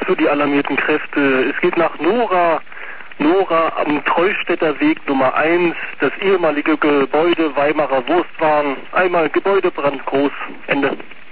für die alarmierten Kräfte. Es geht nach Nora. Nora am Treustädter Weg Nummer 1, das ehemalige Gebäude Weimarer Wurstwaren. Einmal Gebäudebrand groß. Ende.